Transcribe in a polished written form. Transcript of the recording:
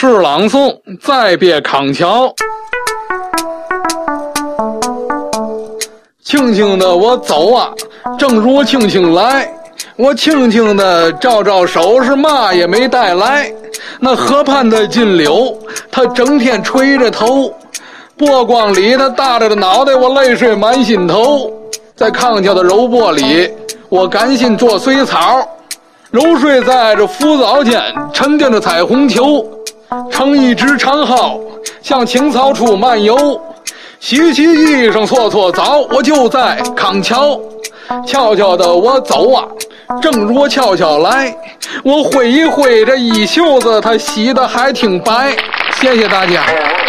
事朗诵，再别康桥。轻轻的我走啊，正如轻轻来。我轻轻的招招手，是嘛也没带来。那河畔的金柳，它整天垂着头，波光里它大着的脑袋，我泪水满心头。在康桥的柔波里，我甘心做水草，揉睡在这浮藻间，沉淀着彩虹球，乘一只长号向青草处漫游，洗洗衣裳搓搓澡，我就在康桥。悄悄的我走啊，正如我悄悄来，我挥一挥这衣袖子，它洗得还挺白。谢谢大家。